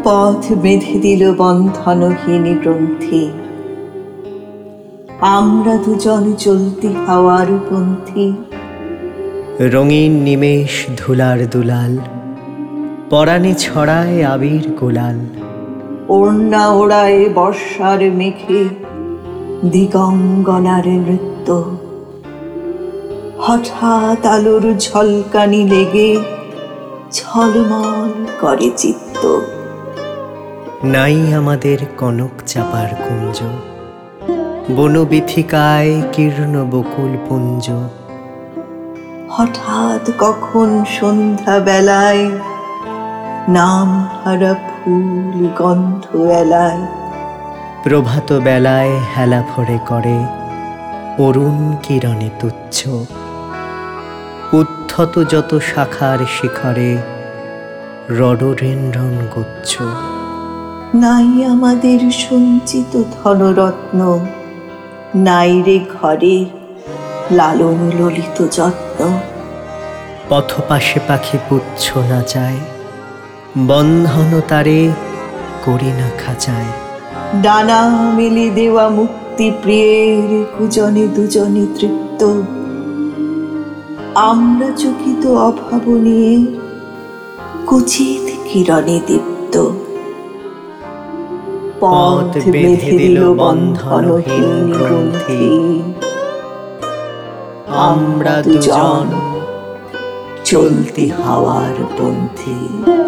পথ বেঁধে দিল বন্ধনহীন গ্রন্থি, আমরা দুজন চলতি হাওয়ার পন্থী। রঙিন নিমেষ ধুলার দুলাল, পরাণে ছড়ায় আবির গোলাল। ওড়না ওড়ায় বর্ষার মেঘে দিগঙ্গনার নৃত্য, হঠাৎ আলোর ঝলকানি লেগে ঝলমল করে চিত্ত। নাই আমাদের কনক চাপার কুঞ্জ, বনবিথিকায় কীর্ণ বকুল পুঞ্জ। হঠাৎ কখন সন্ধ্যা বেলায় নাম হারা ফুল গন্ধ এলায়। প্রভাত বেলায় হেলা ভরে করে অরুণ কিরণে তুচ্ছ। উদ্ধত যত শাখার শিখরে রডোডেনড্রন গুচ্ছ। নাই আমাদের সঞ্চিত ধনরত্ন, নাই রে ঘরে লালন ললিত যত্ন। পথপাশে পাখি পুচ্ছ নাচায়, বন্ধন তারে করি না খাঁচায়। ডানা মেলে দেওয়া মুক্তি প্রিয়ের কুজনে দুজনে তৃপ্ত, আমরা চকিত অভাব নিয়ে কুচিত কিরণে দীপ্ত। পথ বেঁধে দিল বন্ধনহীন গ্রন্থি, আমরা দুজন চলতি হাওয়ার পন্থী।